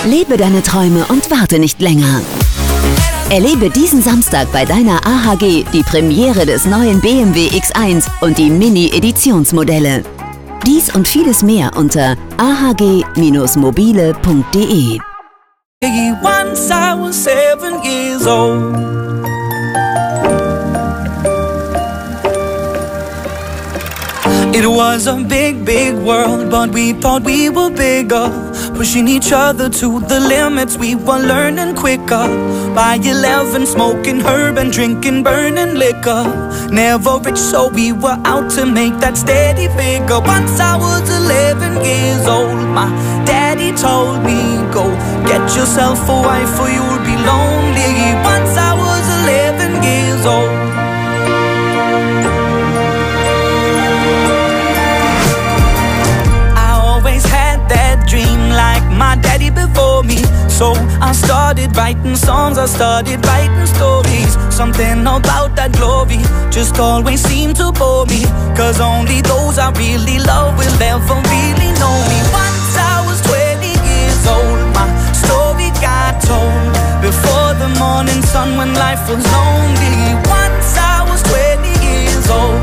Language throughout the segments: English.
Lebe deine Träume und warte nicht länger. Erlebe diesen Samstag bei deiner AHG die Premiere des neuen BMW X1 und die Mini-Editionsmodelle. Dies und vieles mehr unter ahg-mobile.de. Once I was 7 years old. It was a big, big world, but we thought we were bigger. Pushing each other to the limits, we were learning quicker. By 11, smoking herb and drinking burning liquor. Never rich, so we were out to make that steady figure. Once I was 11 years old, my daddy told me, go get yourself a wife or you'll be lonely. Once I was 11 years old. Like my daddy before me, so I started writing songs, I started writing stories. Something about that glory just always seemed to bore me, cause only those I really love will ever really know me. Once I was 20 years old, my story got told before the morning sun when life was lonely. Once I was 20 years old.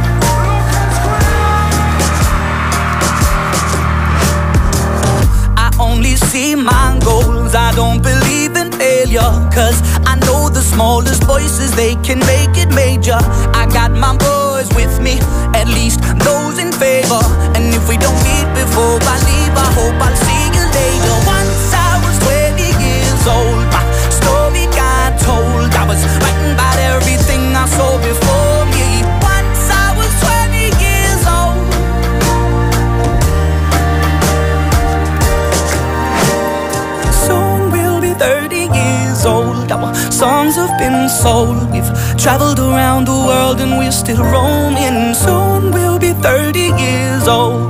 Only see my goals, I don't believe in failure, cause I know the smallest voices, they can make it major. I got my boys with me, at least those in favor. And if we don't meet before I leave, I hope I'll see you later. Once I was 20 years old, my story got told. I was writing about everything I saw before me. Once I was 20 years old. Soon we'll be 30 years old. Our songs have been sold. We've traveled around the world and we're still roaming. Soon we'll be 30 years old.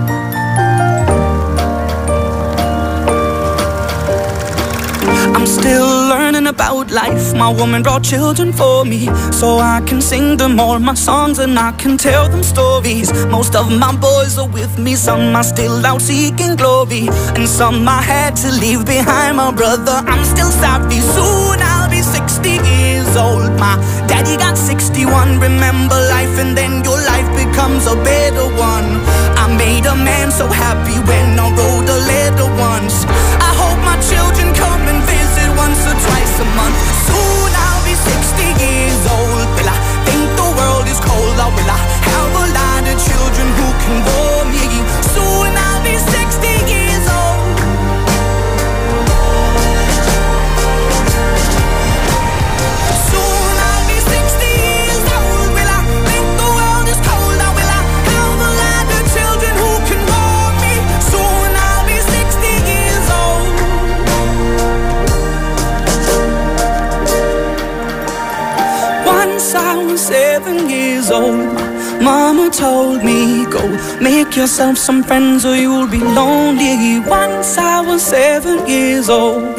I'm still learning about life. My woman brought children for me, so I can sing them all my songs and I can tell them stories. Most of my boys are with me, some are still out seeking glory, and some I had to leave behind. My brother, I'm still sorry. Soon I'll be 60 years old. My daddy got 61. Remember life and then your life becomes a better one. I made a man so happy when I wrote a letter once. I hope my children come and visit once or twice a month. Soon I'll be 60 years old. Will I think the world is cold, or will I have a lot of children who can bore me? Soon I'll be 60 years old. Soon I'll be 60 years old. Will I think the world is cold, or will I have a lot of children who can bore me? Soon I'll be 60 years old. Once I was 7 years old, my mama told me, go make yourself some friends or you'll be lonely. Once I was 7 years old.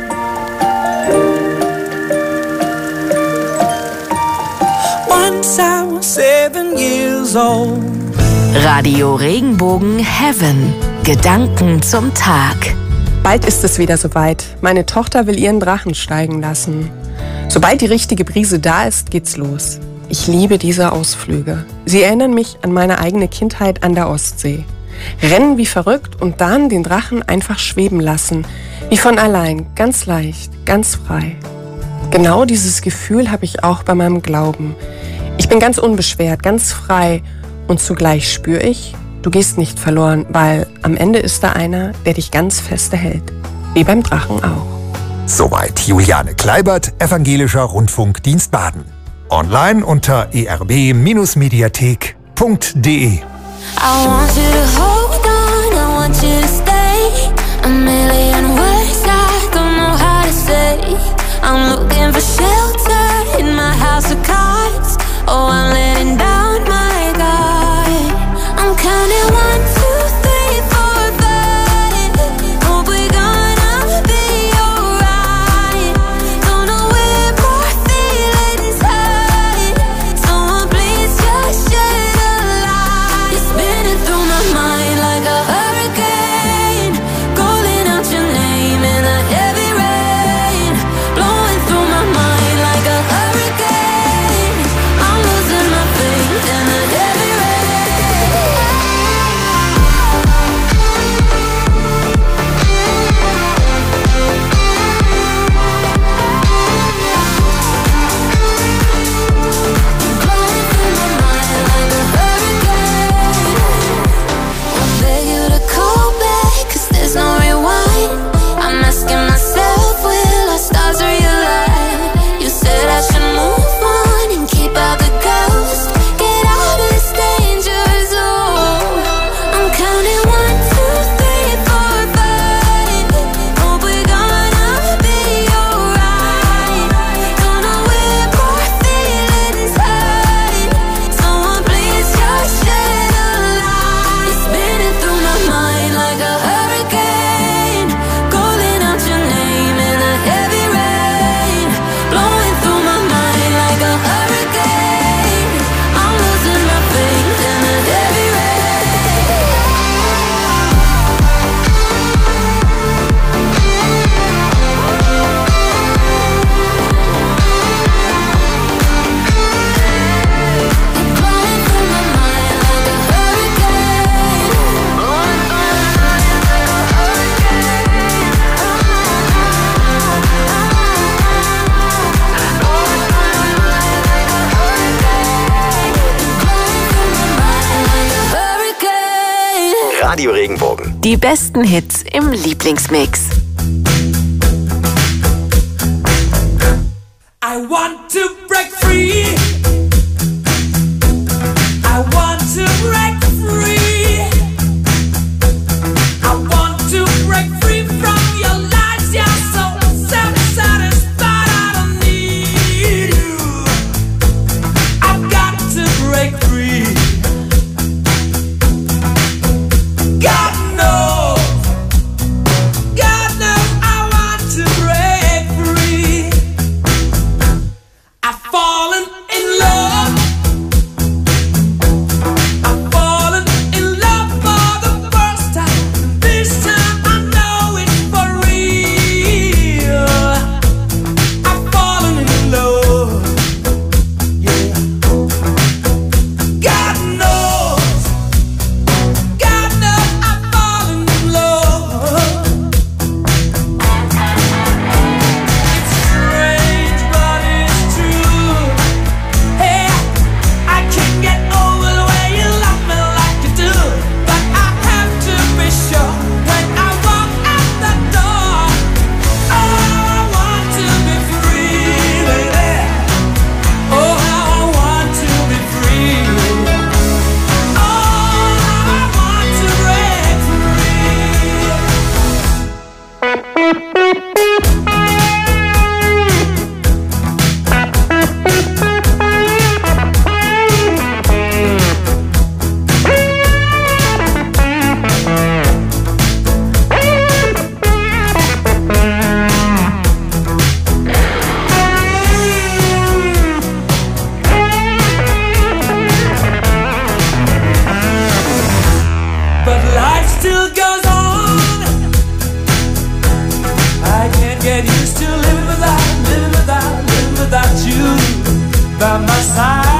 Once I was 7 years old. Radio Regenbogen Heaven. Gedanken zum Tag. Bald ist es wieder soweit. Meine Tochter will ihren Drachen steigen lassen. Sobald die richtige Brise da ist, geht's los. Ich liebe diese Ausflüge. Sie erinnern mich an meine eigene Kindheit an der Ostsee. Rennen wie verrückt und dann den Drachen einfach schweben lassen. Wie von allein, ganz leicht, ganz frei. Genau dieses Gefühl habe ich auch bei meinem Glauben. Ich bin ganz unbeschwert, ganz frei und zugleich spüre ich, du gehst nicht verloren, weil am Ende ist da einer, der dich ganz feste hält. Wie beim Drachen auch. Soweit Juliane Kleibert, Evangelischer Rundfunkdienst Baden. Online unter erb-mediathek.de. I want you to hold on, I want you to stay. A million words I don't know how to say. I'm looking for shelter in my house of cards. Oh, I'm letting down my guard. I'm counting 1, 2, 3, 4, 5. Hope we're gonna be alright. Don't know where my feelings hide. Someone please just shed a light. It's spinning through my mind like Radio Regenbogen. Die besten Hits im Lieblingsmix. I want to break free. I want to break free. I want to break free from your lies. You're so self-satisfied. I don't need you. I've got to break free. God knows I want to break free. I've fallen in love. I've fallen in love for the first time. This time I know it's for real. I've fallen in love. Yeah. God knows I've fallen in love. It's strange, but it's true. Hey, I can't get over the way you love me like you do. But I have to be sure when I walk out the door. Oh, I want to be free, baby. Oh, how I want to be free. Oh, I want to break free. But life still goes on. I can't get used to living without you by my side.